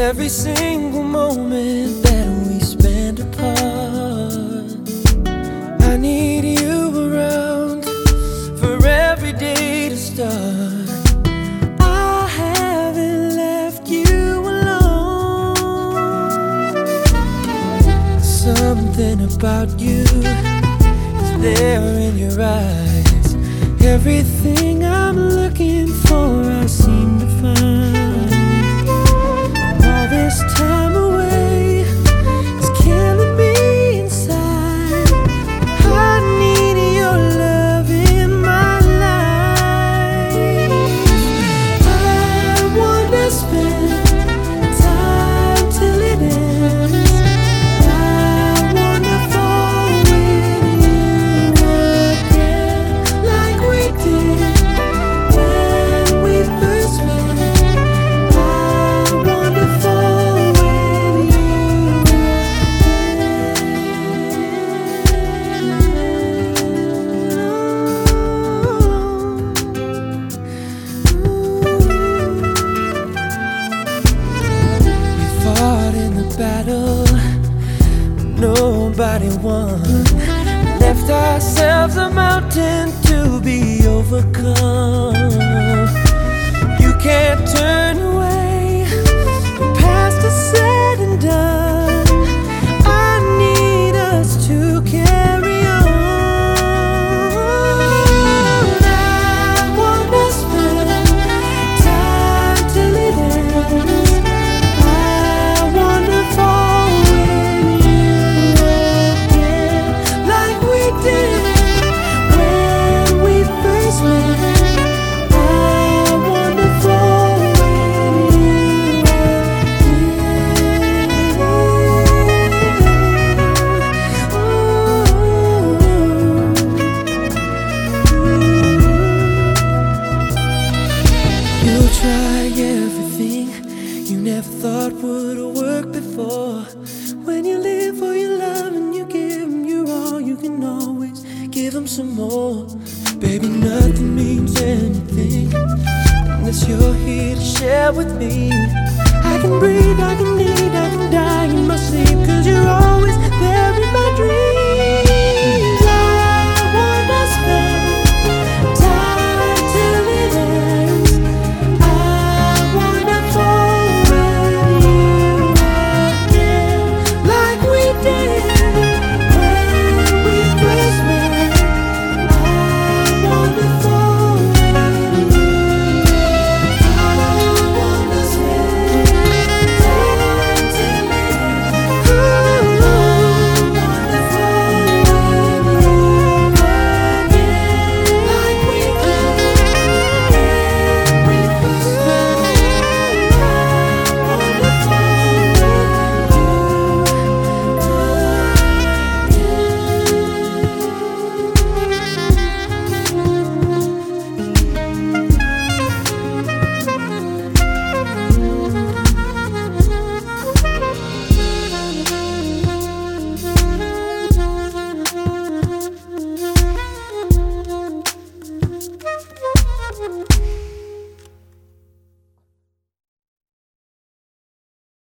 every single moment that we spend apart. I need you around for every day to start. I haven't left you alone. Something about you is there in your eyes. Everything I'm looking for, I seem to find. All this time away is killing me inside. I need your love in my life. I wanna spend time till it ends. I wanna fall with you again, like we did when we first met. I wanna fall with you We fought in the battle, but nobody won. Left ourselves a mountain to be overcome. You can't turn away. The past is said and done. I need us to carry on. I wanna spend time till it ends. I wanna fall with you again, like we did when we first met. I wanna fall with you again. You try everything you never thought would work before. When you live for your love and you give them your all, you can always give them some more. Baby, nothing means anything unless you're here to share with me.